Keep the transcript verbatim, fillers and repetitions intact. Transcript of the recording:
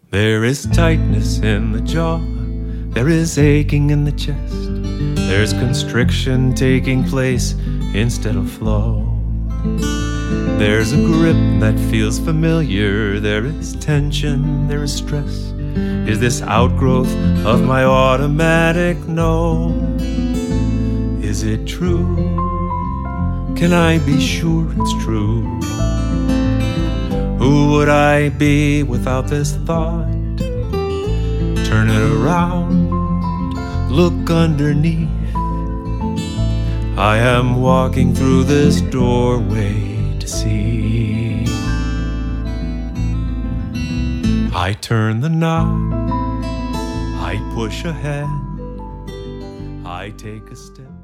There is tightness in the jaw, there is aching in the chest, there's constriction taking place instead of flow. There's a grip that feels familiar, there is tension, there is stress. Is this outgrowth of my automatic? No. Is it true? Can I be sure it's true? Who would I be without this thought? Turn it around, look underneath. I am walking through this doorway to see. I turn the knob, I push ahead, I take a step.